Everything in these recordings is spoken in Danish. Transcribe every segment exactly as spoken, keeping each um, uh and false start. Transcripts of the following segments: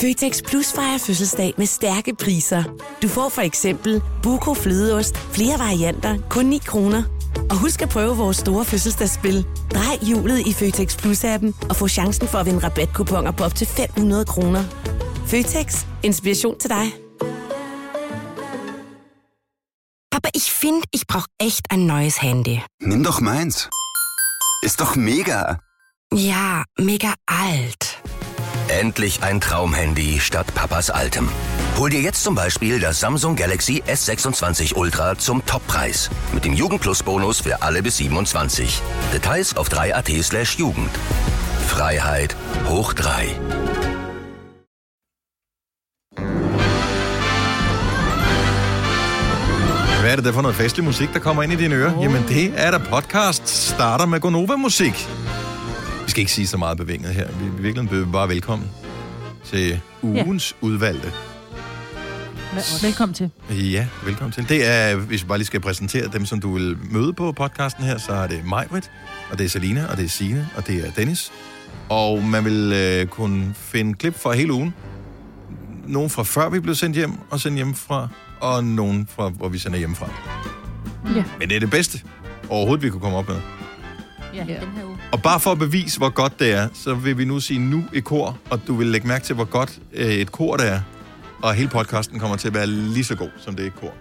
Føtex Plus fejrer fødselsdag med stærke priser. Du får for eksempel Buco flødeost, flere varianter, kun ni kroner. Og husk at prøve vores store fødselsdagsspil. Drej hjulet i Føtex Plus-appen og få chancen for at vinde rabatkuponer på op til fem hundrede kroner. Føtex. Inspiration til dig. Aber ich finde, ich brauche echt ein neues Handy. Nimm doch meins. Ist doch mega. Ja, mega alt. Endlich ein Traumhandy statt Papas altem. Hol dir jetzt zum Beispiel das Samsung Galaxy S sechsundzwanzig Ultra zum Toppreis. Mit dem Jugend-Plus-Bonus für alle bis siebenundzwanzig. Details auf drei punkt at slash Jugend. Freiheit hoch drei. Hvad er det der for noget festlig musik, der kommer ind i dine ører? Oh. Jamen, det er der podcast starter med Gonova-musik. Vi skal ikke sige så meget bevinget her. Vi er virkelig byder bare velkommen til ugens ja. udvalgte. Velkommen til. Ja, velkommen til. Det er, hvis vi bare lige skal præsentere dem, som du vil møde på podcasten her, så er det Majbrit, og det er Selina, og det er Signe, og det er Dennis. Og man vil øh, kunne finde klip fra hele ugen. Nogle fra før vi blev sendt hjem, og sendt hjem fra, og nogen fra, hvor vi sender hjemmefra. Ja. Men det er det bedste overhovedet, vi kunne komme op med. Ja, ja. Den her uge. Og bare for at bevise, hvor godt det er, så vil vi nu sige nu i kor, og du vil lægge mærke til, hvor godt øh, et kor det er. Og hele podcasten kommer til at være lige så god, som det er et kor.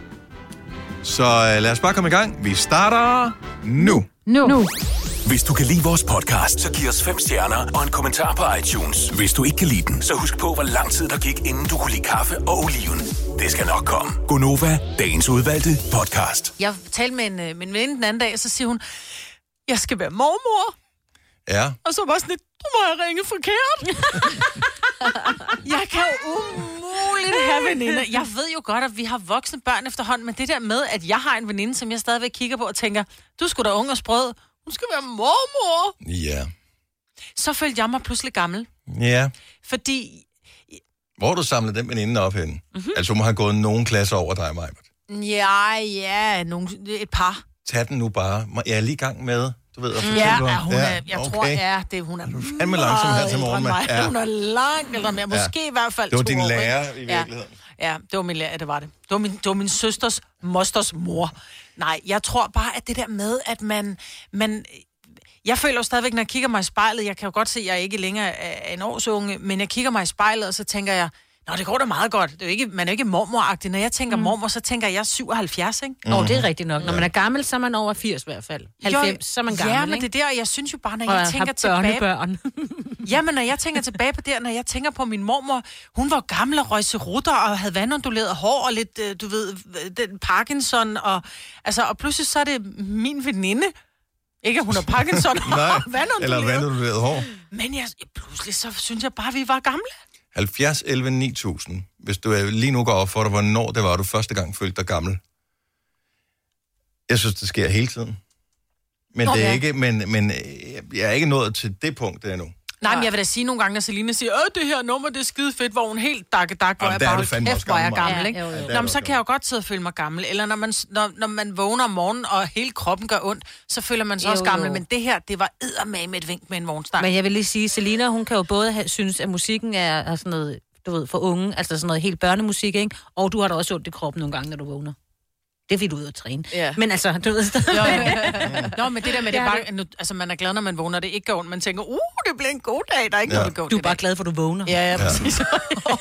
Så øh, lad os bare komme i gang. Vi starter nu. Nu. nu. Hvis du kan lide vores podcast, så giv os fem stjerner og en kommentar på iTunes. Hvis du ikke kan lide den, så husk på, hvor lang tid der gik, inden du kunne lide kaffe og oliven. Det skal nok komme. Gonova, dagens udvalgte podcast. Jeg talte med en, min veninde den anden dag, og så siger hun, jeg skal være mormor. Ja. Og så var sådan lidt, du må have ringet forkert. Jeg kan jo umuligt have veninder. Jeg ved jo godt, at vi har voksne børn efterhånden, men det der med, at jeg har en veninde, som jeg stadigvæk kigger på og tænker, du skulle da unge og sprød. Hun skal være mormor. Ja. Så følte jeg mig pludselig gammel. Ja. Fordi... Hvor har du samlet den veninde op henne? Mm-hmm. Altså, hun har gået nogle klasser over dig, Majbert. Ja, ja, nogle, et par. Tag den nu bare. Jeg er lige i gang med... Du ved, at ja, ja, hun er, jeg okay. tror, ja, det, hun er fandme langsom her til morgen. Mig. Ja. Hun er langt ældre mere. Måske ja. i hvert fald Det var to din år, lærer i virkeligheden. Ja. ja, det var min lærer, det var det. Det var min, det var min søsters, mosters mor. Nej, jeg tror bare, at det der med, at man... man jeg føler jo stadigvæk, når jeg kigger mig i spejlet, jeg kan jo godt se, at jeg ikke længere er en årsunge, men jeg kigger mig i spejlet, og så tænker jeg, nå, det går da meget godt. Det er jo ikke, man er jo ikke mormoragtig. Når jeg tænker mm. mormor, så tænker jeg, jeg er syvoghalvfjerds, ikke? Åh, mm. oh, det er rigtigt nok. Når man er gammel, så er man over firs i hvert fald. halvfems, jo, så er man gammel, ja, men ikke? det der, jeg synes jo bare, når og jeg tænker tilbage... børn. Ja, men når jeg tænker tilbage på det, når jeg tænker på min mormor, hun var gammel og røg cerutter og havde vandonduleret hår og lidt, du ved, den Parkinson, og, altså, og pludselig så er det min veninde. Ikke, at hun har Parkinson og vandonduleret. Eller vandonduleret hår. Men jeg, pludselig så synes jeg bare, at vi var gamle. halvfjerds elleve ni tusind. Hvis du lige nu går op for dig, hvornår det var, du første gang følte dig gammel. Jeg synes, det sker hele tiden. Men, Nå, det er ja. ikke, men, men jeg er ikke nået til det punkt endnu. Nej, men jeg vil da sige nogle gange, når Selina siger, åh, det her nummer, det er skide fedt, hvor hun helt dakke dak, hvor jeg bare kæft, hvor jeg er gammel, ikke? Ja, jo, jo. Nå, men så kan jeg jo godt sidde og føle mig gammel. Eller når man, når, når man vågner om morgenen, og hele kroppen gør ondt, så føler man sig jo, også gammel. Jo. Men det her, det var eddermame med et vink med en vognstang. Men jeg vil lige sige, Selina, hun kan jo både have, synes, at musikken er, er sådan noget, du ved, for unge, altså sådan noget helt børnemusik, ikke? Og du har da også ondt i kroppen nogle gange, når du vågner. Det er fordi, du er ude at træne. Ja. Men altså, du ved stadig. Jo, ja. Nå, men det der med, det er bare, altså man er glad, når man vågner, det ikke går ondt. Man tænker, uh, det bliver en god dag, der er ikke ja. noget gå. Du er bare glad for, du vågner. Ja, ja, præcis. Ja.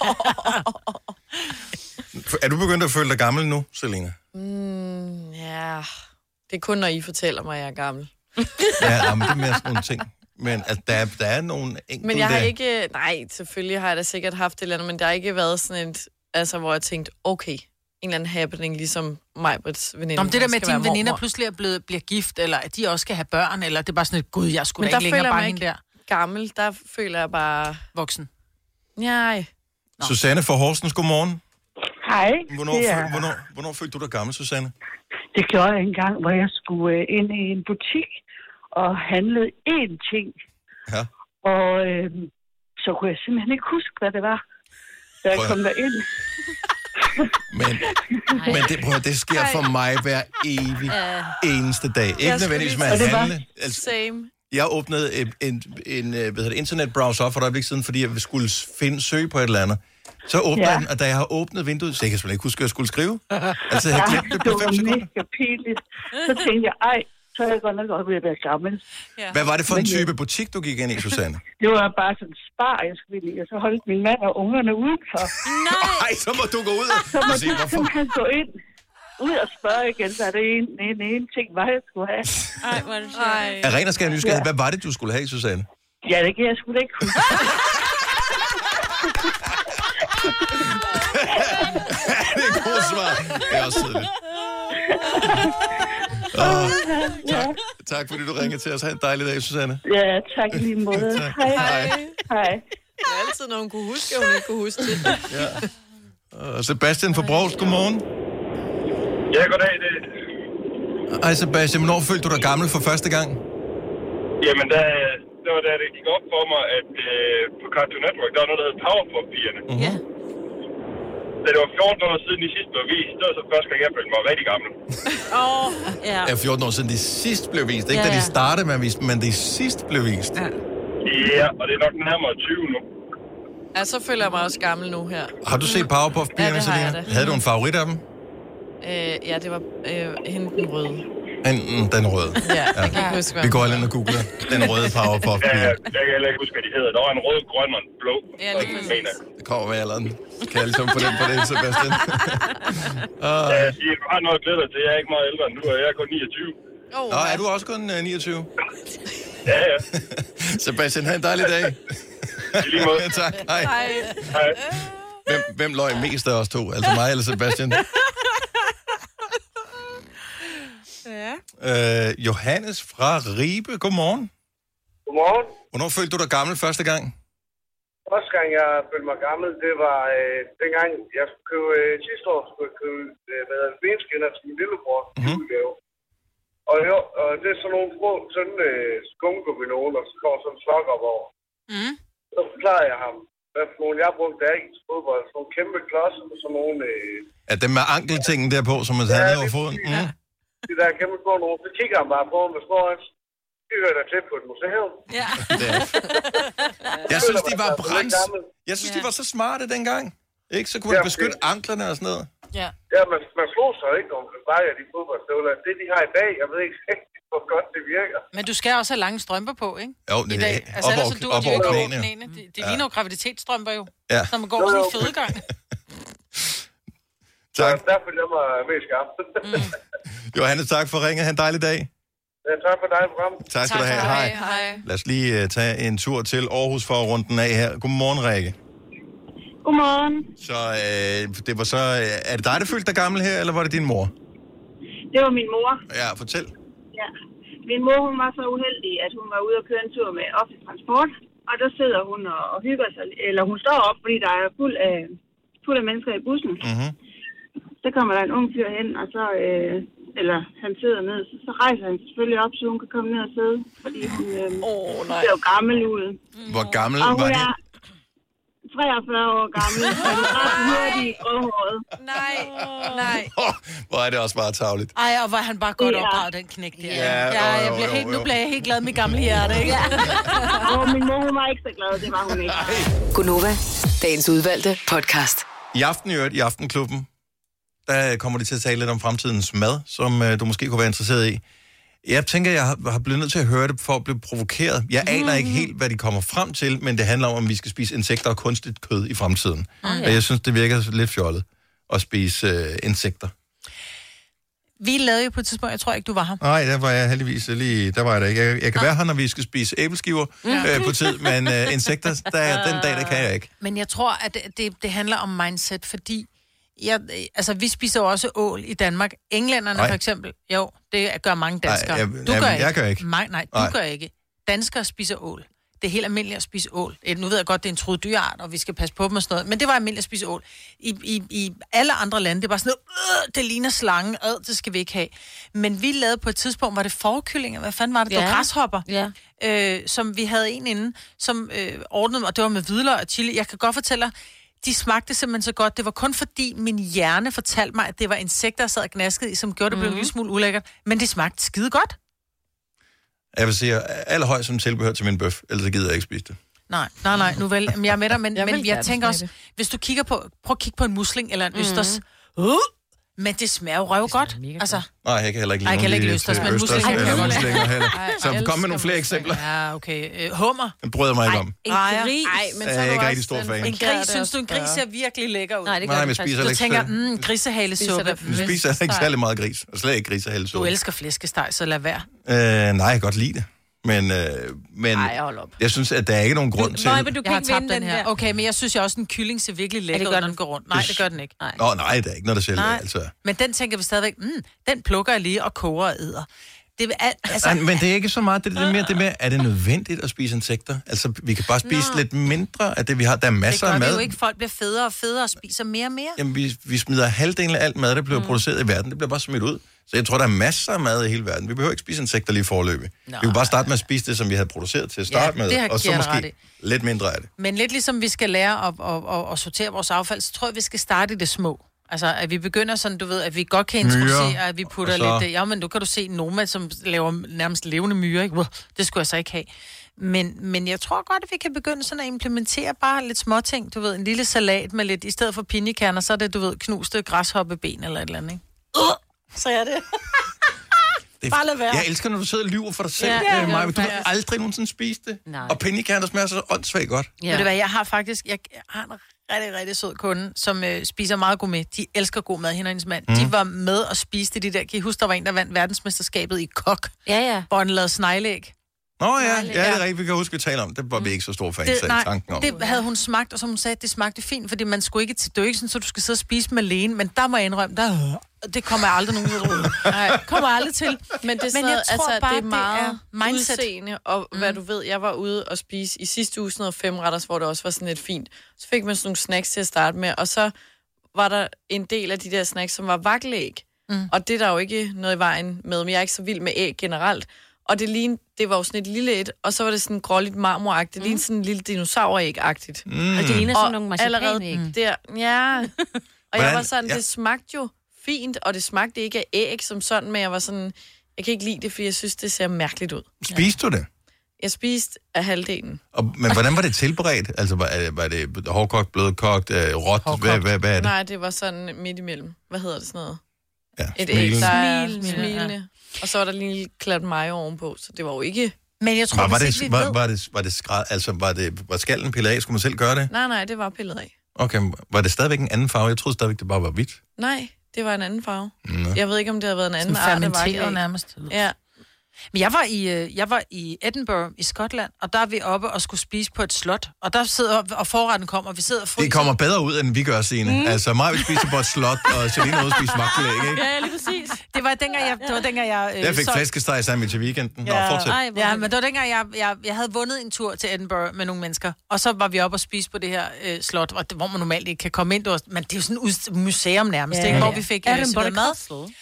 Er du begyndt at føle dig gammel nu, Selina? Mm, ja, det er kun, når I fortæller mig, at jeg er gammel. Ja, men det er mere sådan nogle ting. Men altså, der, der er nogle enkelte... Men jeg har ikke... Nej, selvfølgelig har jeg da sikkert haft det eller andet, men der har ikke været sådan et... Altså, hvor jeg tænkte, okay... en eller anden happening, ligesom Majbrits veninde. Om det der med, at dine veninder pludselig er blevet, bliver gift, eller at de også skal have børn, eller det er bare sådan et, gud, jeg skulle da ikke længere bare hende der. Gammel, der føler jeg bare... Voksen. Nej. Nå. Susanne fra Horsens, godmorgen. Hej. Hvornår, er... føl, hvornår, hvornår følte du dig gammel, Susanne? Det gjorde jeg engang, hvor jeg skulle ind i en butik og handlede én ting. Ja. Og øh, så kunne jeg simpelthen ikke huske, hvad det var, da jeg kom derind. Men, men det, prøv, det sker for mig hver evig eneste dag. Ikke nødvendigvis med at handle. Altså, same. Jeg åbnede en, en, en hvad hedder det, internetbrowser op for et øjeblik siden, fordi jeg skulle finde søge på et eller andet. Så åbner ja. den, og da jeg har åbnet vinduet, så jeg kan simpelthen ikke huske, at jeg skulle skrive. Altså, jeg har glemt det på fem sekunder. Det var mega pinligt. Så tænkte jeg, ej, så er jeg godt nok godt ved at være gammel. Ja. Hvad var det for en type butik, du gik ind i, Susanne? Det var bare sådan en spar, jeg skulle ind i, og så holdt min mand og ungerne udenfor. Nej! Ej, så må du gå ud og så må sige, hvorfor? Så han gå ind, ud og spørge igen, så er det en, en, en ting, hvad jeg skulle have. Ej, hvor er det sjovt. Er ren og skær nysgerrig, hvad var det, du skulle have, Susanne? Ja, det kan jeg sgu da ikke huske. Det er et godt svar. Det er også tidligt. Oh, tak, tak fordi du ringede til os. Ha' en dejlig dag, Susanne. Ja, tak lige måde. Hej. Hej. Hej. Det er altid, når hun kunne huske, at hun ikke kunne huske det. Ja. Og Sebastian fra Brovst, godmorgen. Ja, goddag. Det... Ej, Sebastian, hvornår følte du dig gammel for første gang? Jamen, da, det var da det gik op for mig, at øh, på Cartoon Network, der var noget, der hed Powerpuff-pigerne. Mm-hmm. Ja. Da det var fjorten år siden, de sidst blev vist, det var så første gang, jeg følte mig rigtig gammel. Åh, oh, ja. Ja, fjorten år siden, de sidst blev vist. Ikke ja, ja, ja. da de startede med at vise, men de sidst blev vist. Ja. Ja, og det er nok nærmere tyve nu. Ja, så føler jeg mig også gammel nu her. Har du set Powerpuff-pigerne, ja, Selina? Havde du en favorit af dem? Øh, ja, det var øh, hende den røde. Enten den røde. Ja, ja. Jeg kan ikke huske, hvad vi går ind og googler den røde Powerpuff. Ja, jeg, jeg kan heller ikke huske, hvad de hedder. Der var en rød, grøn og en blå. Ja, lige præcis. Det kommer med alderen. Kan jeg ligesom på den på det, Sebastian? uh. Ja, jeg siger, du har noget at glæde dig til. Jeg er ikke meget ældre end du, og jeg er kun niogtyve. Oh, Nå, er du også kun uh, niogtyve? Ja, ja. Sebastian, have en dejlig dag. I lige måde. Tak, hej. Hej. Hej. Hvem, hvem løg mest af os to? Altså mig eller Sebastian? Ja. Øh, Johannes fra Ribe, godmorgen. Godmorgen. Hvornår følte du dig gammel første gang? Første gang, jeg følte mig gammel, det var øh, dengang, jeg skulle købe, øh, sidste år skulle jeg købe, øh, hvad hedder det, benskinner til min lillebror. Mm-hmm. Og, jo, og det er sådan nogle små, sådan øh, skumgummi-nogen, og så kommer sådan en slok op over. Mm. Så forklarer jeg ham, hvad for nogle jeg brugte der ikke til fodbold. Sådan nogle kæmpe klodser, og sådan nogle... Øh... Ja, dem med ankeltingen derpå, som man havde ja, over foden. Mm. Ja. De der kæmpe på nogen, så kigger han bare på ham, hvad står han? De hører der til på et museum. Ja. Jeg synes, de var brænds. Jeg synes, de var så smarte dengang. Ikke? Så kunne man beskytte anklerne og sådan noget. Ja, ja man, man slog sig ikke, om det bare er de fodboldstøvler. Det, de har i dag, jeg ved ikke hvor godt det virker. Men du skal også have lange strømper på, ikke? Jo, det er altså, op, over, op, op over knæene. knæene. Det, det ligner jo graviditetsstrømper jo. Ja. Så man går sådan en fødegang. Tak. Så derfor er jeg mig mest skarp. mm. Johannes, tak for ringet. Ha' en dejlig dag. Ja, tak for dig, program. Tak skal tak, du have. Hej. Hej. Lad os lige uh, tage en tur til Aarhus for at runde den af her. Godmorgen, Rikke. Godmorgen. Så øh, det var så... Øh, er det dig, der følte dig gammel her, eller var det din mor? Det var min mor. Ja, fortæl. Ja. Min mor, hun var så uheldig, at hun var ude og køre en tur med offentlig transport. Og der sidder hun og, og hygger sig. Eller hun står op, fordi der er fuld af, fuld af mennesker i bussen. Mm-hmm. Så kommer der en ung fyr hen, og så... Øh, eller han sidder ned, så, så rejser han selvfølgelig op, så hun kan komme ned og sidde. Fordi hun øh, oh, ser jo gammel ud. Hvor gammel og var det? treogfyrre år gammel, og det er ret hurtigt i gråhåret. Nej, nej. Oh, hvor er det også bare tarveligt. Ej, og var han bare godt ja. opdraget, den knæk der. Ja, ja jo, jeg bliver jo, helt, jo. nu bliver jeg helt glad med mit gamle hjerte, ikke? Ja. Og min mor, hun var ikke så glad, det var hun ikke. Gunova, dagens udvalgte podcast. I aften i øvrigt, i Aftenklubben, der kommer de til at tale lidt om fremtidens mad, som uh, du måske kunne være interesseret i. Jeg tænker, jeg har, har blevet nødt til at høre det for at blive provokeret. Jeg aner mm-hmm. ikke helt, hvad de kommer frem til, men det handler om, om vi skal spise insekter og kunstigt kød i fremtiden. Oh, ja. Og jeg synes, det virker lidt fjollet at spise uh, insekter. Vi lavede jo på et tidspunkt, jeg tror ikke, du var her. Nej, der var jeg heldigvis lige, der var jeg da ikke. Jeg, jeg kan ja. være her, når vi skal spise æbleskiver ja. øh, på tid, men uh, insekter, der, den dag, der kan jeg ikke. Men jeg tror, at det, det, det handler om mindset, fordi jeg, altså, vi spiser jo også ål i Danmark. Englænderne nej. for eksempel, jo, det gør mange danskere. Nej, jeg, du gør jeg, jeg gør ikke. Nej, nej, du nej. gør ikke. Danskere spiser ål. Det er helt almindeligt at spise ål. Nu ved jeg godt, det er en truet dyreart, og vi skal passe på dem og sådan noget, men det var almindeligt at spise ål. I, i, i alle andre lande, det var sådan noget, øh, det ligner slange, øh, det skal vi ikke have. Men vi lavede på et tidspunkt, var det forkyllinger, hvad fanden var det? Ja. Det var græshopper, ja. øh, som vi havde en inden, som øh, ordnede, og det var med hvidløg og chili. Jeg kan godt fortælle dig, de smagte simpelthen så godt. Det var kun fordi min hjerne fortalte mig, at det var insekter, der sad og gnaskede i, som gjorde det blev mm. en lille smule ulækkert. Men det smagte skide godt. Jeg vil sige, allerhøjst som tilbehør til min bøf, ellers så gider jeg ikke spise det. Nej, nej, nej, nu vel. Jeg er med dig, men Jeg jeg, vil men jeg gerne tænker smage også, det. hvis du kigger på, prøv at kigge på en musling eller en østers. Uh, men det smager jo røv godt. Altså, Nej, jeg kan heller ikke lide Ej, jeg kan nogen heller ikke lige østers, til men østers muslinger kan eller jeg godt muslinger heller. Ej, Så jeg kom med nogle elsker flere muslinger. eksempler. ja, okay. Øh, hummer. Den bryder mig ikke om. En Rejer. gris. Ej, men Jeg så er er ikke du rigtig også stor den fan. En forkerte gris, synes du, en at gris spørge. ser virkelig lækker ud? Nej, det gør Nej, det men jeg faktisk. spiser Du ikke tænker, selv. mm, grisehalesuppe. Jeg spiser ikke særlig meget gris, og slet ikke Du grisehalesuppe. elsker flæskesteg, så lad være. Øh, nej, jeg kan godt lide det. Men, øh, men Ej, hold op. jeg synes, at der er ikke nogen grund til... Nøj, men du Jeg har kan ikke tabt vinde den her. Okay, men jeg synes jo også, en kylling ser virkelig lækker gør ud, når den. den går rundt. Nej, det gør den ikke. Nej. Nå, nej, der er ikke noget, der sælger, Nej. altså. Men den tænker vi stadigvæk, mm, den plukker jeg lige og koger og æder. Det er al- altså, Nej, men det er ikke så meget, det, det er mere det med, er det nødvendigt at spise insekter? Altså, vi kan bare spise Nå. lidt mindre af det, vi har. Der er det masser gør af vi mad. jo ikke. Folk bliver federe og federe og spiser mere og mere. Jamen, vi, vi smider halvdelen af alt mad, der bliver mm. produceret i verden. Det bliver bare smidt ud. Så jeg tror, der er masser af mad i hele verden. Vi behøver ikke spise insekter lige forløbig. Vi kan bare starte med at spise det, som vi havde produceret til at starte Ja, med. det har Og så Kjær ret måske i. lidt mindre af det. Men lidt ligesom vi skal lære at, at, at, at sortere vores affald, så tror jeg, vi skal starte i det små. Altså, at vi begynder sådan, du ved, at vi godt kan introducere, Myrer, at vi putter og så- lidt... Ja, men nu kan du se Noma, som laver nærmest levende myrer, ikke? Det skulle jeg så ikke have. Men, men jeg tror godt, at vi kan begynde sådan at implementere bare lidt småting. Du ved, en lille salat med lidt... I stedet for pinjekerner, så er det, du ved, knuste græshoppeben eller et eller andet, ikke? Uh, så er det. Det Bare lad være. Jeg elsker, når du sidder og lyver for dig selv, Ja, ja, det øh, gør Maja, du du vil faktisk. aldrig nogensinde spise det. Nej. Og pinjekerner smager så åndssvagt godt. Ja. Ved du hvad, jeg har faktisk... Jeg har en rigtig, rigtig sød kunde, som øh, spiser meget gourmet. De elsker god mad, hende og hendes mand. Mm. De var med og spiste de der... Kan I huske, der var en, der vandt verdensmesterskabet i kok? Ja, ja. Hvor han lavede snegleæg. Nå ja, ja, Nej, det er ja. rigtigt, vi kan huske, at vi taler om. Det var vi ikke så store fans Det, af nej, tanken om. det havde hun smagt, og som hun sagde, det smagte fint, fordi man skulle ikke... Det er jo ikke sådan, at du skal sidde og spise med alene, men der må jeg indrømme, der, det kommer jeg aldrig nogen ud. Nej, kommer jeg aldrig til. Men det er, sådan Men jeg noget, tror altså, bare, det er meget det er mindset. udseende, og mm. hvad du ved, jeg var ude og spise i sidste uge sådan noget femretters, hvor det også var sådan lidt fint. Så fik man sådan nogle snacks til at starte med, og så var der en del af de der snacks, som var vakkelæg. Mm. Og det er der jo ikke noget i vejen med, men jeg er ikke så vild med æg generelt. Og det, lignede, det var jo sådan et lille et, og så var det sådan gråligt marmoragtigt. Det mm. lignede sådan en lille dinosauræg-agtigt. Mm. Og det ligner sådan nogle marcipanæg. allerede der, ja. Og Hvordan? jeg var sådan, Ja. det smagte jo fint, og det smagte ikke af æg som sådan, men jeg var sådan, jeg kan ikke lide det, fordi jeg synes, det ser mærkeligt ud. Spiste du det? Jeg spiste af halvdelen. Og, men hvordan var det tilberedt? Altså, var, var det hårdkogt, blødkogt, øh, råt? Hvad, hvad, hvad er det? Nej, det var sådan midt imellem. Hvad hedder det sådan noget? Ja, Et æg, der er Smilende. smilende. Og så var der lige en lille klat mayo ovenpå, så det var jo ikke... Men jeg tror, Var, var, hvis det, ikke vi var, ved... var, det, var det skræd, altså var det var skallen pillet af? Skulle man selv gøre det? Nej, nej, det var pillet af. Okay, var det stadigvæk en anden farve? Jeg troede stadigvæk, det bare var hvidt. Nej, det var en anden farve. Nå. Jeg ved ikke, om det havde været en anden Sådan art af fermenteret vakkelæg. nærmest. Ja. Men jeg var, i, øh, jeg var i Edinburgh i Skotland, og der er vi oppe og skulle spise på et slot. Og der sidder, og forretten kommer, og vi sidder og fryser. Det kommer bedre ud, end vi gør, Signe. Mm. Altså, mig vil spise på et slot, og Celine ude og spise vagtelæg, ikke? Ja, lige præcis. Det var dengang, jeg... Det var dengang, jeg, øh, Jeg fik solgte- flæskesteg sandwich i weekenden. Nå, Ja, fortsæt. Ej, ja, men det var dengang, jeg, jeg, jeg havde vundet en tur til Edinburgh med nogle mennesker. Og så var vi oppe og spise på det her øh, slot, og det, hvor man normalt ikke kan komme ind. Det var, men det er jo sådan et ud- museum nærmest, Ja, ikke? Hvor ja. vi fik Er øh, det en serveret Castle? mad.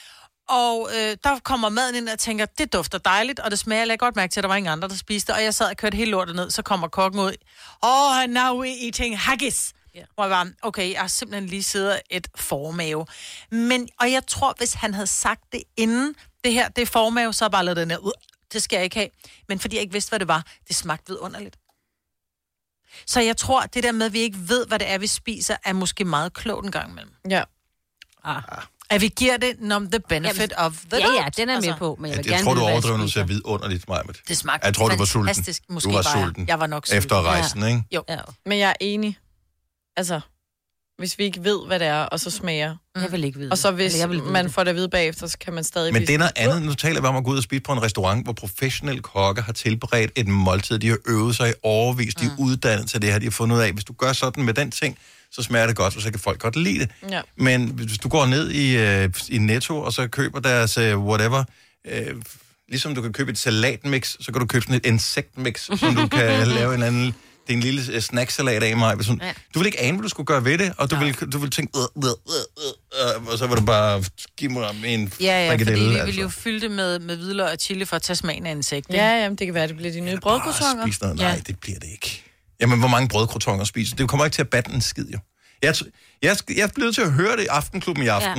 Og øh, der kommer maden ind, og jeg tænker, det dufter dejligt, og det smager. Jeg lagde godt mærke til, at der var ingen andre, der spiste. Og jeg sad og kørte helt lortet ned, så kommer kokken ud. Oh, now we eating haggis. Yeah. Hvor jeg var, okay, jeg har simpelthen lige siddet et formave. Men, og jeg tror, hvis han havde sagt det inden, det her, det er formave, så har jeg bare lavet den her, uh, det skal jeg ikke have. Men fordi jeg ikke vidste, hvad det var, det smagte vidunderligt. Så jeg tror, det der med, at vi ikke ved, hvad det er, vi spiser, er måske meget klogt en gang imellem. Ja. Ah. At vi giver det nom the benefit Jamen, of the ja, doubt. ja, den er med på, men jeg Jeg, vil jeg gerne tror, du vide, hvad jeg overdriver, når du spiser. ser vidunderligt, Majbert. Det smagte Jeg tror, du var sulten. fantastisk. Måske Du var var jeg. sulten. Jeg var nok sulten. Efter rejsen, ikke? Jo. Ja. Men jeg er enig. Altså, hvis vi ikke ved, hvad det er, og så smager. Jeg vil ikke vide Og så det. hvis Eller jeg vil vide man det. får det at vide bagefter, så kan man stadig Men blive det er noget sådan, andet. Nu taler vi om at gå ud og spise på en restaurant, hvor professionelle kokke har tilberedt et måltid. De har øvet sig i overvis. De er uddannet til det her. De har fundet ud af, hvis du gør sådan med den ting, så smager det godt, og så kan folk godt lide det. Ja. Men hvis du går ned i, øh, i Netto, og så køber deres øh, whatever, øh, ligesom du kan købe et salatmix, så kan du købe sådan et insektmix, som du kan lave en anden... Det er en lille øh, snacksalat af mig. Sådan, ja. Du vil ikke ane, hvad du skulle gøre ved det, og du, vil, du vil tænke, øh, øh, øh, øh, og så vil du bare give mig en Ja, ja, fordi frikadelle, vi altså. vil jo fylde det med, med hvidløg og chili for at tage smagen af insekt. Ja, jamen, det kan være, det bliver de nye Bare brødkrotonger. spise noget. Nej, det bliver det ikke. Jamen, hvor mange brødkrotonger spiser? Det kommer ikke til at batte en skid, jo. Jeg, t- jeg, jeg er blevet til at høre det i Aftenklubben i aften.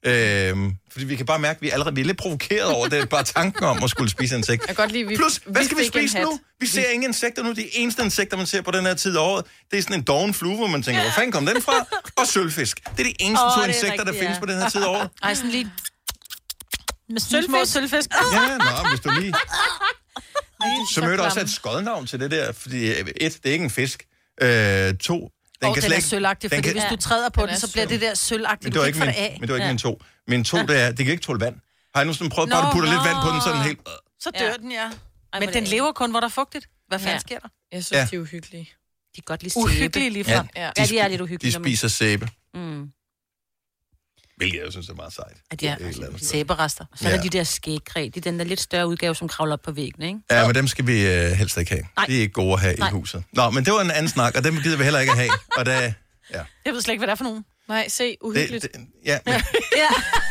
Øhm, fordi vi kan bare mærke, at vi er allerede vi er lidt provokeret over det. Bare tanken om at skulle spise insekt. Jeg kan godt lide, vi, Plus, hvad vi skal vi spise nu? Vi vi... ser ingen insekter nu. De eneste insekter, man ser på den her tid af året, det er sådan en doven flue, hvor man tænker, hvor fanden kom den fra? Og sølvfisk. Det er de eneste oh, to insekter, rigtigt, der ja. findes på den her tid af året. Ej, sådan lige... Med sølvfisk. sølvfisk. Ja, nå, hvis du lige... Så mødte også et skodnavn til det der, fordi et, det er ikke en fisk. Øh, to, den, oh, kan den er sølvagtig, fordi kan... hvis du træder på den, den så bliver det der sølvagtigt. Men det var ikke, min, af. Men det var ikke ja. min to. Min to, det er, det kan ikke tåle vand. Har jeg nu sådan prøvet, bare at putte lidt vand på den, så den helt... Så dør ja. den, ja. Ej, men den lever kun, hvor der er fugtigt. Hvad fanden ja. sker der? Jeg synes, ja. de er uhyggelige. De er godt lige sæbe. Uhyggelige lige frem. Ja, ja, de er lidt uhyggelige. De spiser sæbe. Mm. Hvilket jeg synes er meget sejt. Ja, de er sæberester. Så er der ja. de der skægkræ. De er den der lidt større udgave, som kravler op på væggen, ikke? Ja, men dem skal vi uh, helst ikke have. Nej. De er ikke gode at have Nej. i huset. Nå, men det var en anden snak, og dem gider vi heller ikke at have. Og der, ja. Jeg ved slet ikke, hvad det er for nogen. Nej, se, uhyggeligt. Det, det, ja, men... ja.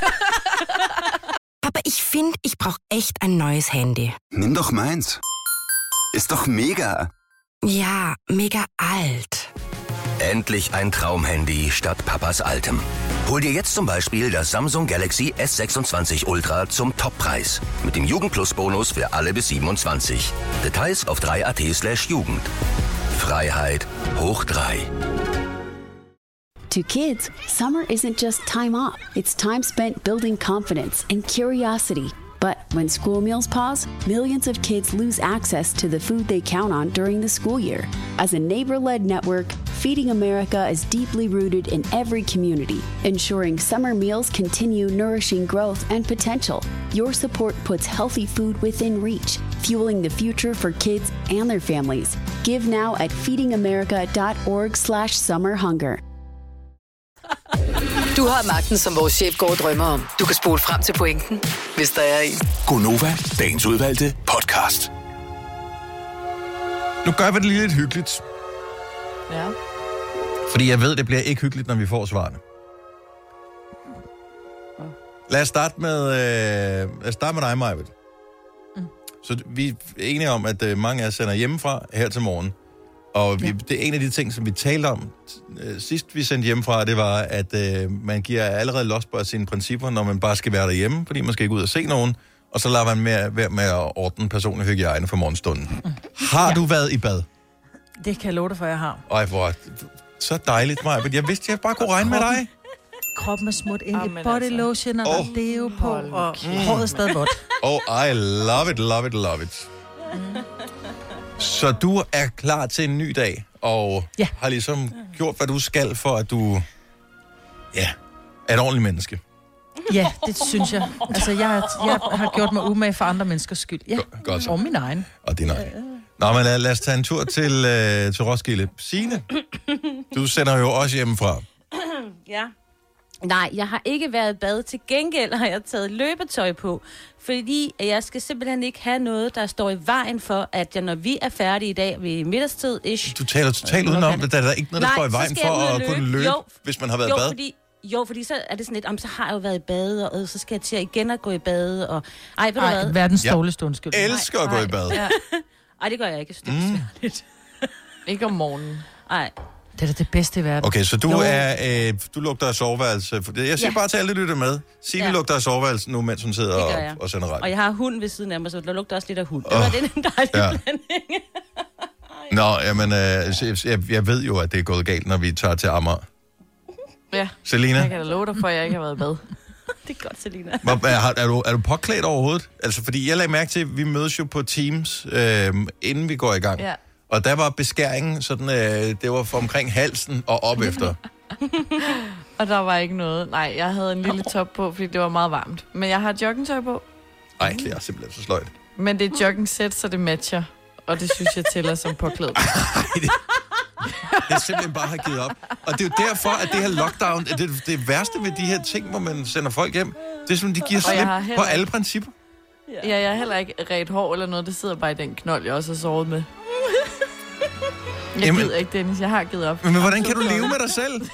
Papa, ich finde, ich brauche echt ein neues Handy. Nimm doch meins. Ist doch mega. Ja, mega alt. Endlich ein Traumhandy statt Papas altem. Hol dir jetzt zum Beispiel das Samsung Galaxy S sechsundzwanzig Ultra zum Toppreis. Mit dem Jugendplus-Bonus für alle bis siebenundzwanzig. Details auf drei punkt at slash Jugend. Freiheit hoch drei. To kids, summer isn't just time off. It's time spent building confidence and curiosity. But when school meals pause, millions of kids lose access to the food they count on during the school year. As a neighbor-led network, Feeding America is deeply rooted in every community, ensuring summer meals continue nourishing growth and potential. Your support puts healthy food within reach, fueling the future for kids and their families. Give now at feedingamerica.org slash summerhunger. Du har magten, som vores chef går og drømmer om. Du kan spole frem til pointen, hvis der er en. Gonova, dagens udvalgte podcast. Nu gør vi det lige lidt hyggeligt. Ja. Fordi jeg ved, det bliver ikke hyggeligt, når vi får svarene. Lad os starte med, øh, lad os starte med dig, Majbet. Mm. Så vi er enige om, at øh, mange af os sender hjemmefra her til morgen. Og vi, ja. det er en af de ting, som vi talte om øh, sidst, vi sendte hjemmefra, det var, at øh, man giver allerede los på sine principper, når man bare skal være derhjemme, fordi man skal ikke ud og se nogen, og så lader man med, være med at ordne personlig hygiejne for morgenstunden. Mm. Har ja. du været i bad? Det kan jeg love dig for, jeg har. Ej, hvor så dejligt, Maja. Jeg vidste, jeg bare kunne regne med dig. Kroppen er smurt ind i body lotion, og oh. der er jo på, og mm. håret er stadig vådt. Oh, I love it, love it, love it. Mm. Så du er klar til en ny dag, og ja. har ligesom gjort, hvad du skal, for at du ja, er et ordentligt menneske. Ja, det synes jeg. Altså, jeg, jeg har gjort mig umage for andre menneskers skyld. Ja, godt så. Og min egen. Og din egen. Nå, men lad, lad os tage en tur til, øh, til Roskilde. Signe, du sender jo også hjemmefra. Ja. Nej, jeg har ikke været i bad. Til gengæld har jeg taget løbetøj på, fordi jeg skal simpelthen ikke have noget, der står i vejen for, at jeg, når vi er færdige i dag ved middagstid ish. Du taler totalt udenom det. Der er der ikke noget, der Nej, står i vejen for at løbe. kunne løbe, jo, hvis man har været jo, i bad? Fordi, jo, fordi så er det sådan lidt, om så har jeg jo været i bad, og øh, så skal jeg til igen at gå i bad, og... Ej, ved du hvad? Verdens dårligste undskyld. Jeg elsker at gå i bad. Ja. Ej, det gør jeg ikke. Det er mm. svært. Ikke om morgenen. Nej. Det er da det bedste i verden. Okay, så du, er, øh, du lugter af soveværelse. Jeg siger ja. bare til alle, der lytter med. Signe ja. lugter af soveværelse nu, mens hun sidder og, og sender radio. Og jeg har hund ved siden af mig, så der lugter også lidt af hund. Oh. Det var det en dejlig ja. blanding. Nå, jamen, øh, jeg, jeg ved jo, at det er gået galt, når vi tager til Amager. Ja. Selina? Jeg kan da love dig for, at jeg ikke har været i bad. Det er godt, Selina. Er, er, er, du, er du påklædt overhovedet? Altså, fordi jeg lagde mærke til, at vi mødes jo på Teams, øh, inden vi går i gang. Ja. Og der var beskæringen, sådan, øh, det var fra omkring halsen og op efter. Og der var ikke noget. Nej, jeg havde en lille top på, fordi det var meget varmt. Men jeg har joggingtøj på. Ej, det er simpelthen så sløjt. Men det er jogging-sæt, så det matcher. Og det synes jeg tæller som påklædt. det, det er simpelthen bare har givet op. Og det er jo derfor, at det her lockdown, det, det værste ved de her ting, hvor man sender folk hjem, det er som, de giver slip på alle principper. Ja, jeg har heller ikke ret hår eller noget. Det sidder bare i den knold, jeg også har sovet med. Jeg Jamen, gider ikke, Dennis. Jeg har givet op. Men hvordan kan du leve med dig selv?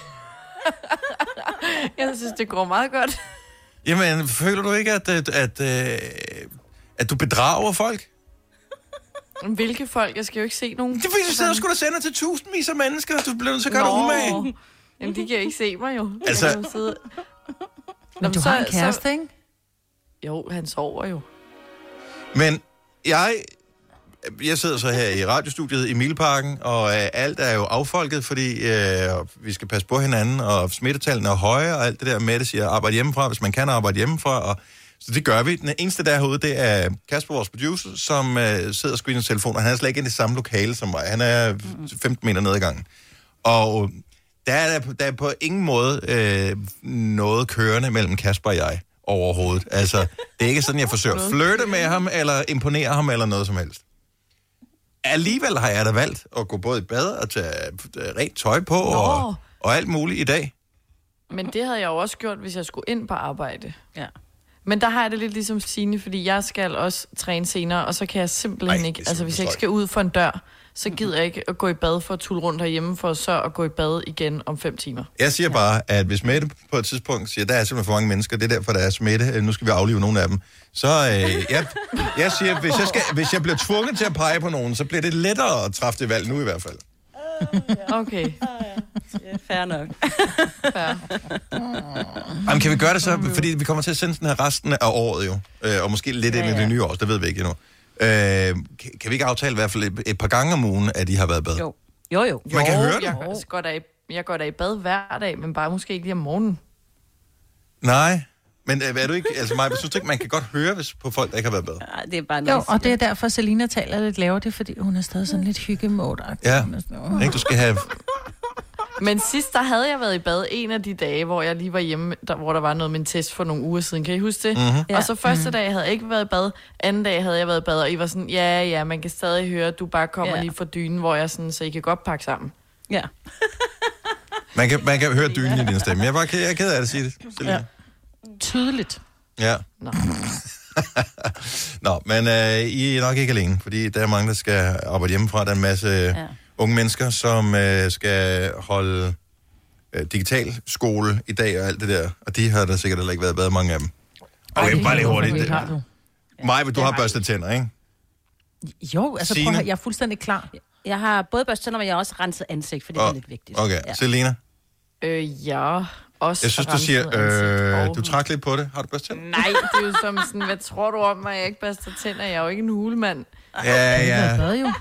Jeg synes, det går meget godt. Jamen, føler du ikke, at, at, at, at, at du bedrager folk? Hvilke folk? Jeg skal jo ikke se nogen. Det er fordi, du sidder og skulle sende til tusindvis af mennesker. Du bliver nødt til at gøre dig umage. Jamen, de kan ikke se mig jo. Altså... Men du så, har en kæreste, så... ikke? Jo, han sover jo. Men jeg, jeg sidder så her i radiostudiet i Mileparken, og øh, alt er jo affolket, fordi øh, vi skal passe på hinanden, og smittetallene er høje, og alt det der med det siger, arbejde hjemmefra, hvis man kan arbejde hjemmefra, og så det gør vi. Den eneste der herude, det er Kasper, vores producer, som øh, sidder og screener telefon, og han er slet ikke i det samme lokale som mig. Han er femten meter ned ad gangen. Og der er, der er på ingen måde øh, noget kørende mellem Kasper og jeg overhovedet. Altså, det er ikke sådan, jeg forsøger at flirte med ham, eller imponere ham, eller noget som helst. Alligevel har jeg da valgt at gå både i bad og tage rent tøj på, og, og alt muligt i dag. Men det havde jeg jo også gjort, hvis jeg skulle ind på arbejde. Ja. Men der har jeg det lidt ligesom Signe, fordi jeg skal også træne senere, og så kan jeg simpelthen Ej, ikke, altså hvis jeg ikke skal ud for en dør, så gider jeg ikke at gå i bad for at tulle rundt herhjemme, for så at gå i bad igen om fem timer. Jeg siger bare, at hvis Mette på et tidspunkt siger, der er simpelthen for mange mennesker, det er derfor, der er smitte, nu skal vi aflive nogle af dem, så øh, jeg, jeg siger, hvis jeg, skal, hvis jeg bliver tvunget til at pege på nogen, så bliver det lettere at træffe det valg nu i hvert fald. Okay. Ja, fair nok. Fair. Jamen, kan vi gøre det så, fordi vi kommer til at sende den her resten af året jo, øh, og måske lidt ja, ind i det nye år, det ved vi ikke endnu. Øh, kan, kan vi ikke aftale i hvert fald et, et par gange om ugen, at de har været bad? Jo. Jo, jo. Man kan jo, høre det. Jeg går, da i, jeg går da i bad hver dag, men bare måske ikke lige om morgenen. Nej, men øh, er du ikke, altså mig, synes du ikke, man kan godt høre hvis på folk, der ikke har været bad? Ja, det er bare Jo, og det er derfor, Selina taler lidt lavere, det er fordi, hun er stadig sådan lidt hyggemådagtig. Ja, ikke? Du skal have... Men sidst, der havde jeg været i bad en af de dage, hvor jeg lige var hjemme, der, hvor der var noget med en test for nogle uger siden. Kan I huske det? Mm-hmm. Ja. Og så første Mhm. dag havde jeg ikke været i bad, anden dag havde jeg været i bad, og I var sådan, ja, ja, man kan stadig høre, at du bare kommer Ja. lige fra dynen, hvor jeg sådan, så I kan godt pakke sammen. Ja. Man kan, man kan høre dynen i din stemme. Jeg er bare ked, jeg er ked af at sige det. Selina. Ja. Tydeligt. Ja. Nå. Nå, men øh, I er nok ikke alene, fordi der er mange, der skal arbejde hjemmefra. Der er en masse ja. unge mennesker, som øh, skal holde øh, digital skole i dag og alt det der. Og de har der sikkert heller ikke været bad, mange af dem. Okay, Ej, bare lige hurtigt. det har du. Maja, du har børstet tænder, ikke? Jo, altså prøv at høre, jeg er fuldstændig klar. Jeg har både børstet tænder, men jeg har også renset ansigt, for det er Og- lidt vigtigt. Okay, Ja. Selina? Øh, ja, også Jeg synes, du renset siger, øh, ansigt. du trak lidt på det. Har du børstet tænder? Nej, det er jo som sådan, hvad tror du om mig, jeg ikke børster tænder? Jeg er jo ikke en hulemand. Ja, ja. Hvad jo?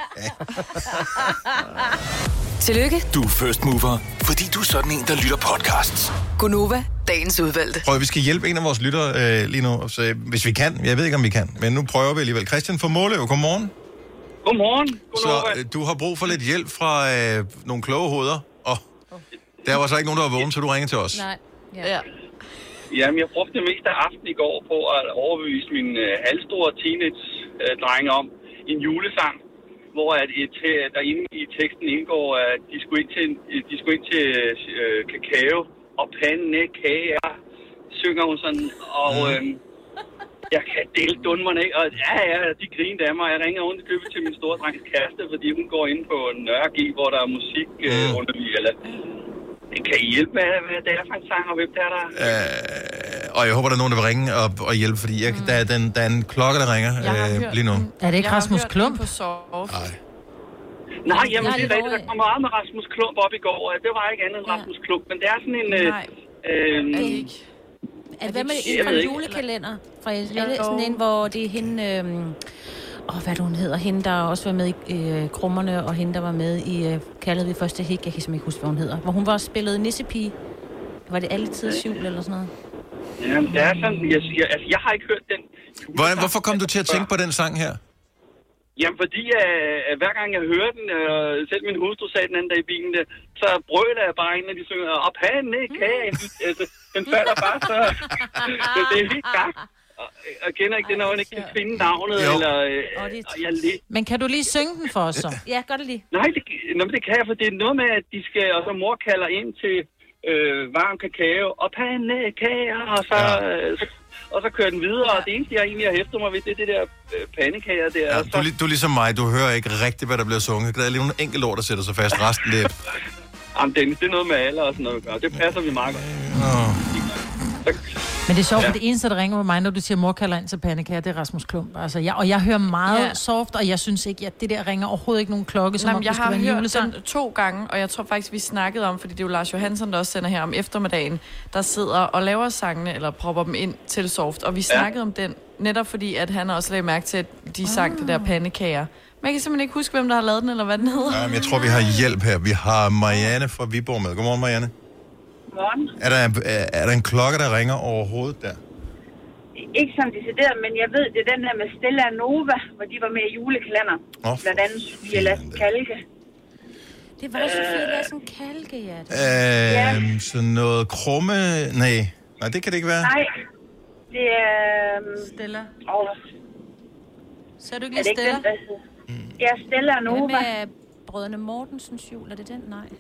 Tillykke, Du er first mover, fordi du er sådan en, der lytter podcasts. Gunova, dagens udvalgte. Prøv, vi skal hjælpe en af vores lyttere øh, lige nu, så, hvis vi kan. Jeg ved ikke, om vi kan, men nu prøver vi alligevel. Christian fra Måløv, godmorgen. Godmorgen. Så øh, du har brug for lidt hjælp fra øh, nogle kloge hoveder, og der var så ikke nogen, der var vågen, så du ringer til os. Nej. Ja. Ja. Jamen, jeg brugte det meste af aften i går på at overbevise min øh, halvstore teenage-drenge om en julesang, hvor at et, der inde i teksten indgår, at de skulle ind til, de skulle ind til øh, kakao og pandekager, synger hun sådan, og øh, jeg kan dele dunmerne, ikke? Og ja, ja, de griner af mig. Jeg ringer rundt i købet til min store drengs kæreste, fordi hun går ind på Nørre, hvor der er musik øh, underlig, eller... Kan I hjælpe med, hvad det er for en sang, og hvem der er der? Øh, og jeg håber, der er nogen, der vil ringe og, og hjælpe, fordi jeg, der, er den, der er en klokke, der ringer øh, lige nu. Er det ikke Jeg har Rasmus hørt Klump? den på soft. Nej. Nej, jamen Jeg har det er lidt rigtigt. Der over- kom meget med Rasmus Klump op i går, og det var ikke andet end Rasmus Klump, men det er sådan en... Nej, Øh, øh, er det ikke? Er, hvad med Jeg en fra ved en ikke. julekalender? Fra er Jo. det sådan en, hvor det er hende... Øhm, åh, hvad er det, hun hedder? Hende, der også var med i øh, Krummerne, og hende, der var med i øh, Kaldet vi første hik. Jeg kan simpelthen ikke huske, hvad hun hedder. Hvor hun var spillet nissepige. Var det alle tiders jul eller sådan noget? jamen, det er sådan... Jeg, jeg, altså, jeg har ikke hørt den... Hvordan, hvorfor kom du til at tænke på den sang her? Jamen, fordi uh, hver gang jeg hører den, uh, selv min hustru sagde den anden dag i bilen, der, så brøler jeg bare ind, når de synger, og pandekager. Altså, den falder bare så... så det er helt gang. Og, og kender ikke det, når hun ikke kan finde navnet, Jo. eller... Uh, og jeg lige... Men kan du lige synge den for os så? Ja, gør det lige. Nej, det, nå, men det kan jeg, for det er noget med, at de skal, og så mor kalder ind til øh, varm kakao og pandekager, og så, Ja. øh, så, og så kører den videre, og det eneste, jeg egentlig har hæftet mig ved, det er det der øh, pandekager der. Ja, og du, så, er li- du er ligesom mig, du hører ikke rigtigt, hvad der bliver sunget. Der er lige nogle enkelte ord, der sætter sig fast. Resten, det er... jamen, Dennis, det er noget med alder og sådan noget, og det passer vi meget godt. Åh. Så, Men det er sjovt, Ja. ja. det eneste, der ringer på mig, når du siger, mor kalder ind til pandekager, det er Rasmus Klump. Altså, jeg, og jeg hører meget Ja. ja. soft, og jeg synes ikke, at det der ringer overhovedet ikke nogen klokke, som Jamen, om jeg det skulle har være en hørt julesang. den to gange, og jeg tror faktisk, vi snakkede om, fordi det er jo Lars Johansson, der også sender her om eftermiddagen, der sidder og laver sangene, eller propper dem ind til soft. Og vi snakkede ja. om den, netop fordi, at han også lagde mærke til, at de ah. sang det der pandekager. Men jeg kan simpelthen ikke huske, hvem der har lavet den, eller hvad den hedder. Jamen, jeg tror, vi har hjælp her. Vi har Marianne fra Viborg med. Godmorgen, Marianne. Godmorgen. Er der, er, er der en klokke, der ringer overhovedet der? Ikke som decideret, men jeg ved, det er den der med Stella Nova, hvor de var med i julekalender. Oh, blandt andet Sofie Lassen Kalke. Det var Sofie Lassen Kalke, ja. Øh, Ja. sådan noget krumme... Nej. Nej, det kan det ikke være. Nej, det er... Um, Stella. Åh, Så er du ikke er det lige ikke Stella? den, der hedder? Ja, Stella Nova. Hvad med Brødrene Mortensens jul? Er det den? Nej.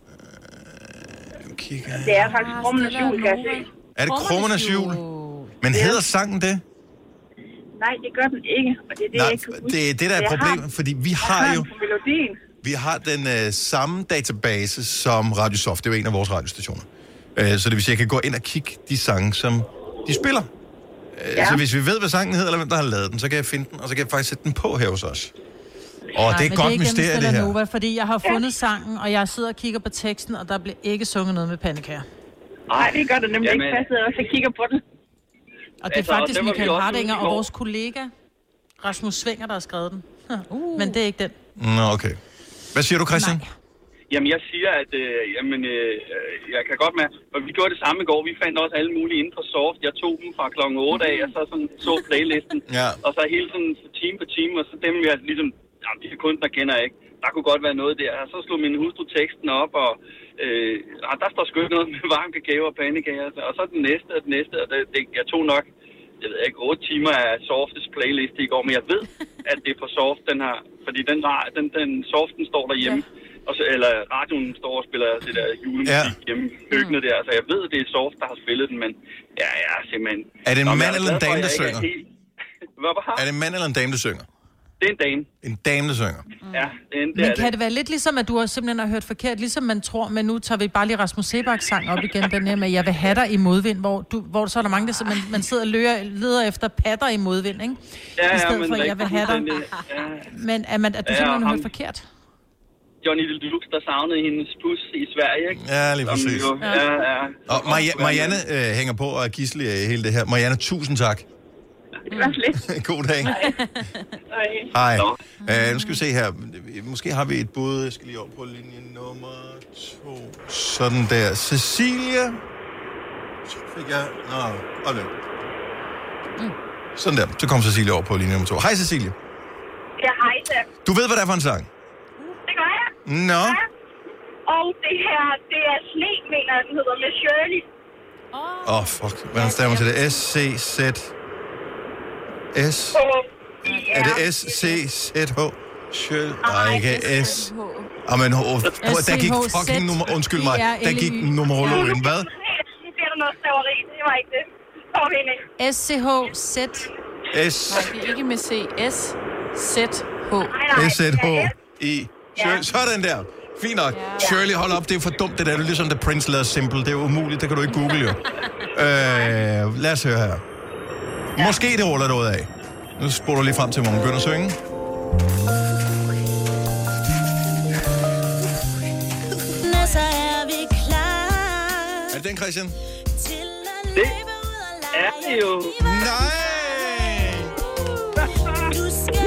Kigger. Det er faktisk Krummernes jul, kan jeg se. Er det Krummernes jul? Men hedder sangen det? Nej, det gør den ikke, og det er det, Nej, jeg ikke kan huske. det er det, der er Jeg problemet, har- fordi vi jeg har jo... den på melodien. Vi har den øh, samme database som Radiosoft. Det er jo en af vores radiostationer. Øh, så det vil sige, at jeg kan gå ind og kigge de sange, som de spiller. Øh, Ja. Så hvis vi ved, hvad sangen hedder, eller hvem der har lavet den, så kan jeg finde den, og så kan jeg faktisk sætte den på her hos os. Og Nej, det er men godt ikke mysterie, gennem det Stella her. Nova, fordi jeg har fundet sangen, og jeg sidder og kigger på teksten, og der bliver ikke sunget noget med pandekager. Nej, det gør det nemlig Jamen. ikke. Jeg sidder også og kigger på det. Og det er Altså, og faktisk det var vi Michael også Hardinger ude i og går. vores kollega Rasmus Svinger, der har skrevet den. Uh. Men det er ikke den. Nå, okay. Hvad siger du, Christian? Nej. Jamen, jeg siger, at øh, jamen, øh, jeg kan godt med, og vi gjorde det samme i går. Vi fandt også alle mulige inden for soft. Jeg tog dem fra klokken otte af, og så sådan, så playlisten. Ja. Og så hele sådan time på time, og så dem, jeg ligesom, jamen, de her kunstnere kender jeg ikke. Der kunne godt være noget der. Og så slog min hustru teksten op, og øh, ah, der står sgu ikke noget med varm kakao og pandekager. Og så den næste og den næste, og det, det, jeg tog nok, jeg ved ikke, otte timer af Softes playlist i går, men jeg ved, at det er på Soft, den her, fordi den, den, den Soften står derhjemme. Ja. Og så, eller radioen står og spiller det der julemusik ja. hjemme hyggende der. Altså, jeg ved, det er Soft, der har spillet den, men ja, ja, simpelthen... Er det en Nå, mand jeg eller en glad for, dame, at der jeg ikke synger? er helt- Hvad var Er det en mand eller en dame, der synger? Det er en dame. En dame, der synger. Ja, det er en, det Men er kan det være lidt ligesom, at du har simpelthen har hørt forkert, ligesom man tror, men nu tager vi bare lige Rasmus Sebaks sang op igen, den her med, jeg vil have dig i modvind, hvor, du, hvor så er der mange, der man, man sidder og lører, leder efter patter i modvind, ikke? Ja, I stedet ja, men for, jeg vil have dig. Ja. Men er, man, at du Ja, simpelthen har ham- hørt forkert? Johnny Deluxe, der savnede hendes pus i Sverige, ikke? Ja, lige Som præcis. Jo, ja, ja. Og Maria- Marianne øh, hænger på og er gidselig af hele det her. Marianne, tusind tak. Det var lidt. God dag. Hej. Uh, nu skal vi se her. Måske har vi et bud. Jeg skal lige over på linje nummer to. Sådan der. Cecilia. Så fik jeg... Nå, hold lidt. Sådan der. Så kom Cecilia over på linje nummer to. Hej, Cecilia. Ja, hej da. Du ved, hvad det er for en sang? Det gør jeg. Nå. Ja. Og det her, det er Sne, mener jeg, den hedder, med Shirley. Åh, oh, fuck. Hvordan stemmer til det? S C Z... S... Er det S C Z H? Sjøl? Nej, ikke S. Jamen, oh, der gik fucking nummer... Undskyld mig. Der gik numerologen. Hvad? Nu bliver der noget staveri. Det var ikke det. Så var vi inde. S C H Z. S... Nej, det er ikke med C. S Z H. S Z H I. Sjøl. Sådan der. Fint nok. Shirley, hold op. Det er for dumt, det der. Det er ligesom The Prince lavede Simple. Det er umuligt. Det kan du ikke google, jo. Øh, lad os høre her. Måske det ruller noget af. Nu spoler du lige frem til, hvor man begynder at synge. Så er vi klar. Er det den, Christian? Det er det jo. Nej! Du skal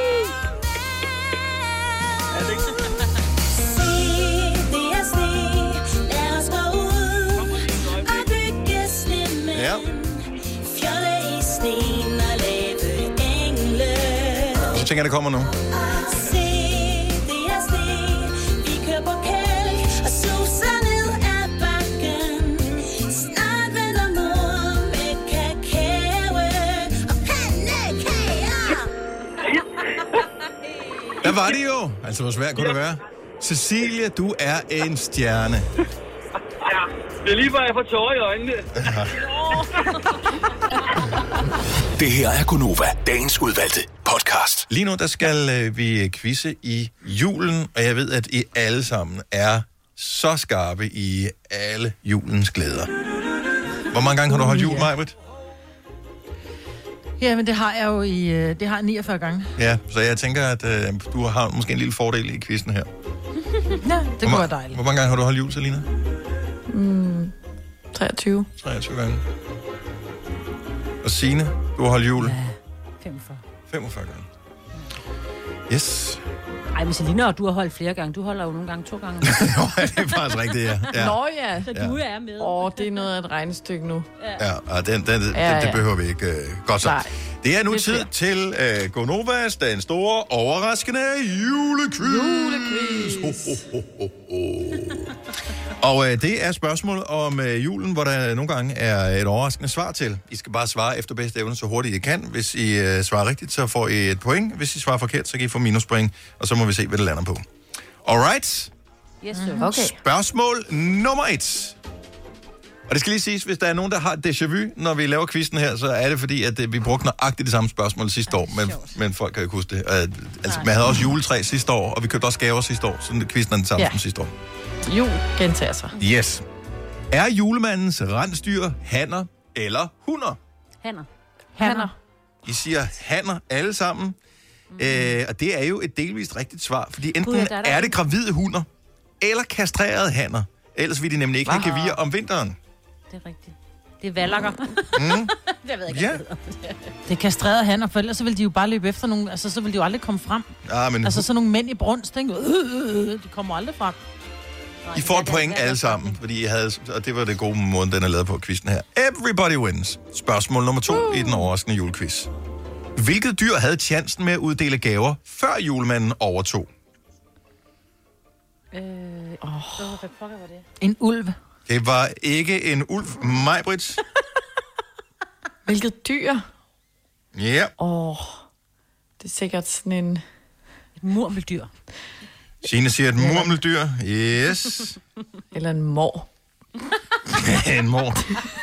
Er det ikke? se, det er sne. Lad os gå ud og bygge snemmen. Ja. Fjolle i sneen og lave engle. Så tænker jeg, det kommer nu. Se, det er sne. Vi kører på kælk og suser ned ad bakken. Snart vender mor med kakao og pandekager. Der var det jo. Altså, hvor svært kunne det være? Cecilia, du er en stjerne. Ja, det er lige før, jeg får tårer i øjnene. Det her er Gonova, dagens udvalgte podcast. Lige nu, der skal øh, vi quizze i julen, og jeg ved, at I alle sammen er så skarpe i alle julens glæder. Hvor mange gange har du holdt jul, Maj-Brit? Ja, men det har jeg jo i øh, det har jeg niogfyrre gange. Ja, så jeg tænker, at øh, du har måske en lille fordel i quizzen her. Ja, det kunne være dejligt. Hvor mange gange har du holdt jul, Selina? Mm, treogtyve. treogtyve gange. Og Signe, du har holdt jul? Ja, femogfyrre. femogfyrre gange. Yes. Ej, men Selina, du har holdt flere gange. Du holder jo nogle gange to gange. Jo, det er faktisk rigtigt, ja. ja. Nå ja. Så du er med. Åh, det er noget af et regnestykke nu. Ja, og den, den, den, Ja, det ja. behøver vi ikke. Uh, godt så. Nej. Det er nu Det er tid fair. til uh, Gonovas, den store, overraskende julequiz. Julequiz. Ho, ho, ho, ho, ho. Og uh, det er spørgsmål om uh, julen, hvor der nogle gange er et overraskende svar til. I skal bare svare efter bedste evne så hurtigt I kan. Hvis I uh, svarer rigtigt, så får I et point. Hvis I svarer forkert, så kan I få minuspoint. Og så må vi se, hvad det lander på. Alright. Yes, sir. Okay. Spørgsmål nummer et. Og det skal lige siges, hvis der er nogen, der har déjà vu, når vi laver quizzen her, så er det fordi, at vi brugte nøjagtigt det samme spørgsmål sidste år, men, men folk kan jo ikke huske det. Uh, altså, man havde også juletræ sidste år, og vi købte også gaver sidste år, så quizzen er den samme Ja. som sidste år. Jul gentager sig. Yes. Er julemandens rensdyr hanner eller hunder? Hanner. Hanner. I siger hanner alle sammen, mm. øh, og det er jo et delvist rigtigt svar, fordi enten Gud, der er der er det en. gravide hunder, eller kastrerede hanner. Ellers vil de nemlig ikke have gevir om vinteren. Det er rigtigt. Det er vallakker. Mm. Det ved jeg ikke, Ja. hvad det hedder. Det er kastrerede hanner, for ellers så vil de jo bare løbe efter nogle... Altså, så vil de jo aldrig komme frem. Ah, men Altså, sådan nogle mænd i brunst, ikke? Øh, øh, øh, de kommer aldrig frem. I får et point alle sammen, fordi I havde, og det var det gode måde, den er lavet på quizzen her. Everybody wins. Spørgsmål nummer to uh. i den overraskende julequiz. Hvilket dyr havde chancen med at uddele gaver, før julemanden overtog? Øh, oh. Hvad pokker var det? En ulv. Det var ikke en ulv, Maj-Brit. Hvilket dyr? Ja. Åh, oh, det er sikkert sådan en... Et murmeldyr. Signe siger et murmeldyr. Yes. Eller en mor. En mor.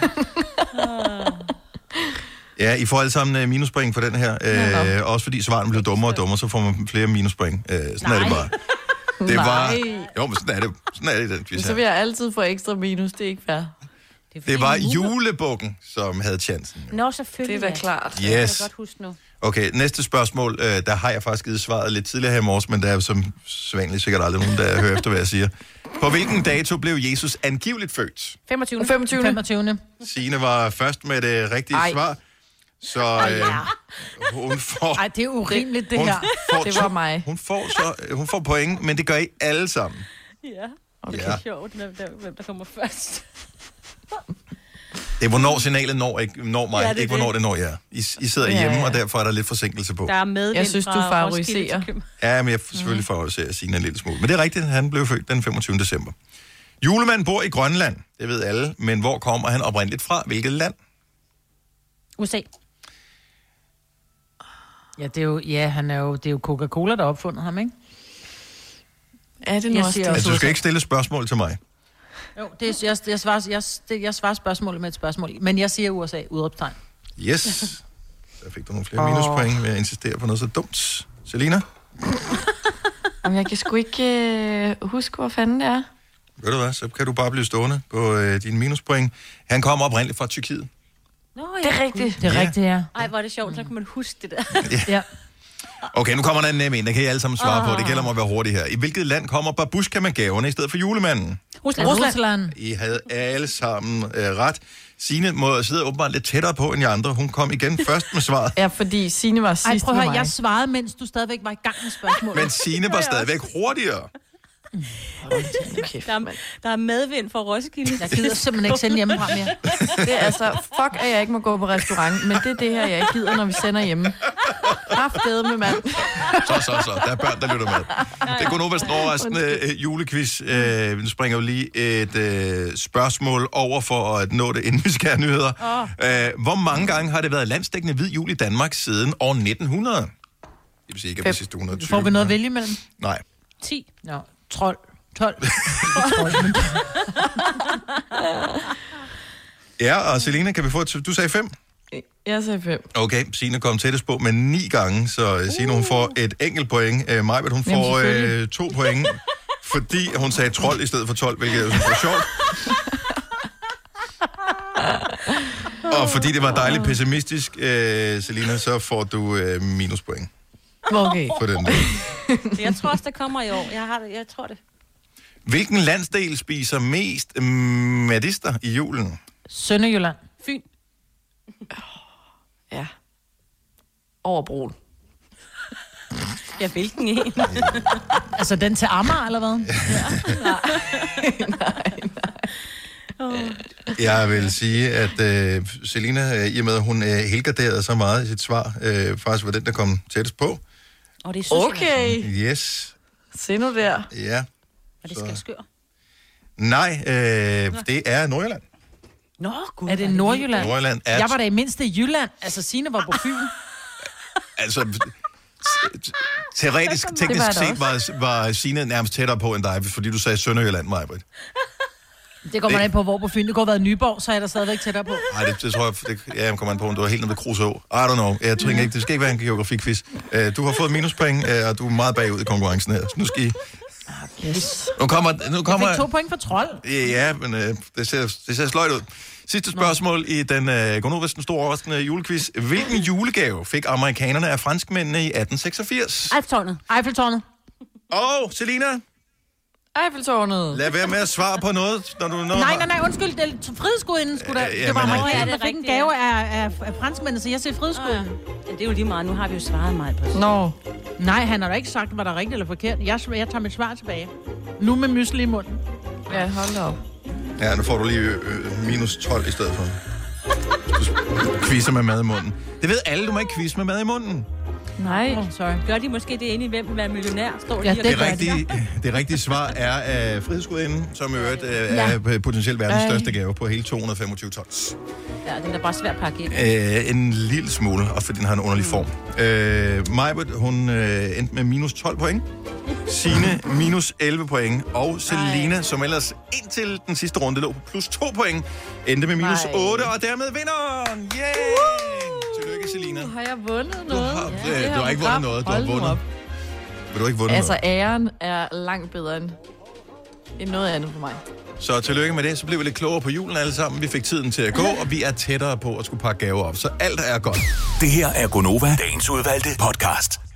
Ja, I får alle sammen uh, minuspoint for den her. Uh, også fordi svaren bliver dummere og dummere, så får man flere minuspoint. Uh, sådan Nej. er det bare. Det var... Nej. Jo, men sådan er det. Sådan er det i den quiz Så her. vil jeg altid få ekstra minus, det er ikke fair. Det var julebukken, som havde chancen. Nå, selvfølgelig. Det er da klart. Yes. Det kan jeg godt huske nu. Okay, næste spørgsmål. Uh, der har jeg faktisk givet svaret lidt tidligere her i morges, men der er jo som sædvanligt sikkert aldrig nogen, der hører efter, hvad jeg siger. På hvilken dato blev Jesus angiveligt født? femogtyvende. femogtyvende. femogtyvende. Signe var først med det rigtige Ej. svar. Så øh, hun får... Ej, det er urimeligt, det hun her. får Det to- var mig. Hun får, så, hun får point, men det gør I alle sammen. Ja. Okay. Det Ja. er sjovt, hvem der, hvem der kommer først. Det er, hvornår signalet når, ikke, når mig, Ja, ja, det er ikke hvornår det. det når jer. I, I sidder Ja, hjemme, ja. og derfor er der lidt forsinkelse på. Der er medvind Jeg synes, du fra favoriserer. Roskilde til København. Ja, men jeg selvfølgelig favoriserer Signe en lille smule. Men det er rigtigt, han blev født den femogtyvende december. Julemanden bor i Grønland, det ved alle, men hvor kommer han oprindeligt fra? Hvilket land? U S A. Ja, det er jo, ja, han er jo, det er jo Coca-Cola, der har opfundet ham, ikke? Er det nu Jeg også siger det? Altså, du skal ikke stille spørgsmål til mig. Jo, det er, jeg, jeg, svarer, jeg, det, jeg svarer spørgsmålet med et spørgsmål. Men jeg siger U S A, udråbstegn. Yes. Der fik du nogle flere minuspoint ved at insistere på noget så dumt. Selina? Jamen, jeg kan sgu ikke øh, huske, hvor fanden det er. Ved du hvad, så kan du bare blive stående på øh, dine minuspoint. Han kommer oprindeligt fra Tyrkiet. Nå, Det er rigtigt. Det er Ja. rigtigt, ja. Ej, hvor er det sjovt, så kan man huske det der. ja. Okay, nu kommer der en nem en. Der kan I alle sammen svare på. Det gælder om at være hurtig her. I hvilket land kommer babushka med gaverne i stedet for julemanden? Rusland. Rusland. I havde alle sammen øh, ret. Signe må sidde åbenbart lidt tættere på end de andre. Hun kom igen først med svaret. Ja, fordi Signe var sidst Ej, prøv at med høre, mig. jeg svarede, mens du stadigvæk var i gang med spørgsmålet. Men Signe var stadigvæk hurtigere. Kæft, Der er, mand. der er medvind fra Roskilde. Jeg gider simpelthen ikke sende hjemmefra mere. Det er altså, fuck, at jeg ikke må gå på restaurant, men det er det her, jeg ikke gider, når vi sender hjemme. Kraftedeme med mand. Så, så, så. Der er børn, der lytter med. Det kunne nu være sådan overraskende øh, julequiz. Øh, nu springer vi lige et øh, spørgsmål over for at nå det, inden vi skal have nyheder. Oh. Øh, hvor mange gange har det været landsdækkende hvid jul i Danmark siden år nitten hundrede? Det vil sige ikke, at de sidste et hundrede og tyve. Får vi noget at vælge imellem? Nej. ti. Nå, trold. tolv. Ja, og Selina, kan vi få et... Du sagde fem? Jeg sagde fem. Okay, Signe kom tættest på med ni gange, så uh. Signe, hun får et enkelt point. Uh, Majbert, hun får uh, to point, fordi hun sagde trold i stedet for tolv, hvilket jeg synes var sjovt. Og fordi det var dejligt pessimistisk, øh, Selina, så får du øh, minuspoint. Okay. For den der. Jeg tror også, det kommer i år. Jeg, har det, jeg tror det. Hvilken landsdel spiser mest medister i julen? Sønderjylland. Fyn. Ja. Over broen. Ja, hvilken en? Altså den til Amager, eller hvad? Ja. nej, nej, nej. Jeg vil sige, at øh, Selina, i og med, at hun øh, helgarderede så meget i sit svar, øh, faktisk var den, der kom tættest på. Og det er Okay. Yes. Se nu der. Ja. Og det skal skøre. Nej, øh, det er Nordjylland. Nå, gud. Er det Nordjylland? Nordjylland er... Jeg var da i mindste i Jylland. Altså, Signe var på Fyn. Altså, t- teoretisk, teknisk set var, var Signe nærmest tættere på end dig, fordi du sagde Sønderjylland, Maj-Brit. Det går man af på, hvor på Fyn. Det går været Nyborg, så er der stadigvæk tættere på. Nej, det, det tror jeg, det, ja, jeg kommer an på, om du er helt nede ved Kruså. I don't know. Jeg tror ikke, det skal ikke være en geografikquiz. Uh, du har fået minuspoint, uh, og du er meget bagud i konkurrencen her. Så nu skal I... Yes. Nu kommer... Nu kommer Jeg fik to point for trold. Ja, men uh, det, ser, det ser sløjt ud. Sidste spørgsmål i den uh, Gonnovas den store overraskende julequiz. Hvilken julegave fik amerikanerne af franskmændene i atten seksogfirs? Eiffeltårnet. Eiffeltårnet. Og Selina? Eiffeltårnet. Lad være med at svare på noget, når du... Når Nej, nej, nej, undskyld. Det er frihedsgudinden, skulle der. Ja, Det var men, amerikanerne, øh, der fik en gave af, af, af franskmændene, så jeg siger frihedsgudinden. Ja, det er jo lige meget. Nu har vi jo svaret meget på det. Nå. Nej, han har da ikke sagt, var der rigtigt eller forkert. Jeg, jeg tager mit svar tilbage. Nu med mysli i munden. Ja, hold da op. Ja, nu får du lige øh, minus tolv i stedet for. Du quizzer med mad i munden. Det ved alle, du må ikke quizze med mad i munden. Nej. Oh, sorry. Gør de måske det inde i hvem vil være millionær? Står Ja, lige Det, og- rigtige, det rigtige svar er af frihedsgudinden, som i øvrigt øh, er potentielt verdens Ej. største gave på hele to hundrede og femogtyve tons. Ja, den er bare svær at pakke ind. Øh, en lille smule, og fordi den har en underlig form. Øh, Majbert, hun øh, endte med minus tolv point. Signe, minus elleve point. Og Selina, som ellers indtil den sidste runde lå på plus to point, endte med minus Nej. otte, og dermed vinderen! Yeah! Tillykke, Selina. Har jeg vundet noget? Du har, Ja, øh, det du har ikke vundet noget, du har Hold nu vundet. op. Vil du ikke vundet Altså, noget? æren er langt bedre end, end noget andet for mig. Så tillykke med det. Så blev vi lidt klogere på julen alle sammen. Vi fik tiden til at gå, og vi er tættere på at skulle pakke gaver op. Så alt er godt. Det her er Gonova, dagens udvalgte podcast.